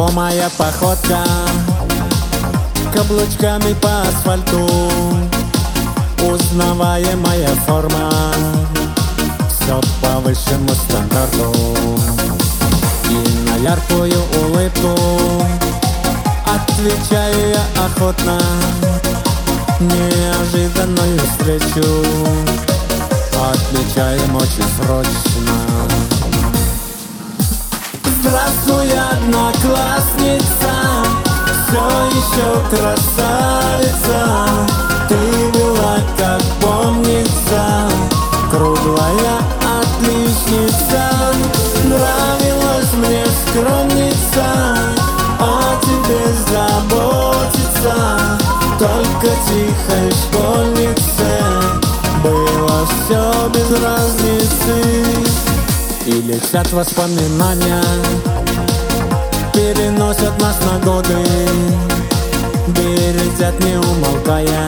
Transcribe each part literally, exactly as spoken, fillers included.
Знакомая походка, каблучками по асфальту, узнаваемая форма, все по высшему стандарту. И на яркую улыбку отвечаю я охотно, неожиданную встречу отмечаем очень срочно. Здравствуй, одноклассница, все еще красавица. Ты была, как помнится, круглая отличница. Нравилась мне скромница, о тебе заботиться. Только тихой школьнице было все без разницы. И летят воспоминания, переносят нас на годы, бередят не умолкая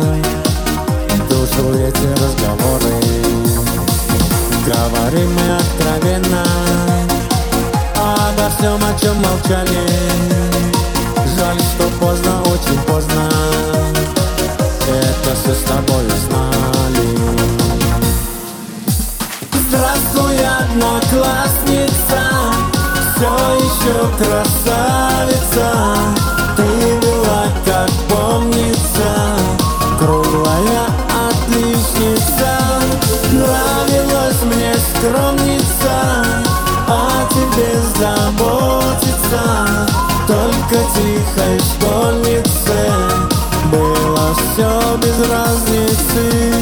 душу эти разговоры. Говорим мы откровенно обо всем, о чем молчали. Жаль, что поздно, очень поздно это все с тобой знали. Здравствуй, одноклассница, все еще красавица. Ты была, как помнится, круглая отличница. Нравилась мне скромница, о тебе заботиться. Только тихой школьнице было все без разницы.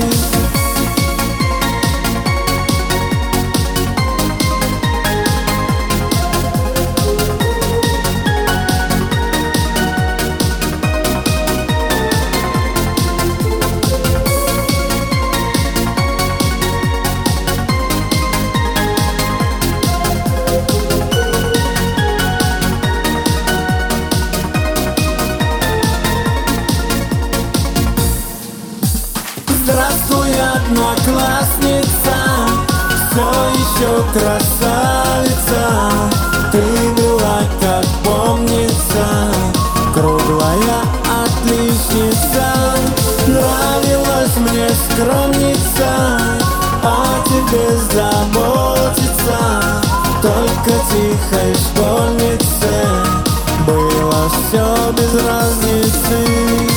Здравствуй, одноклассница, все еще красавица. Ты была, как помнится, круглая отличница. Нравилась мне скромница, о тебе заботиться. Только тихой школьнице было все без разницы.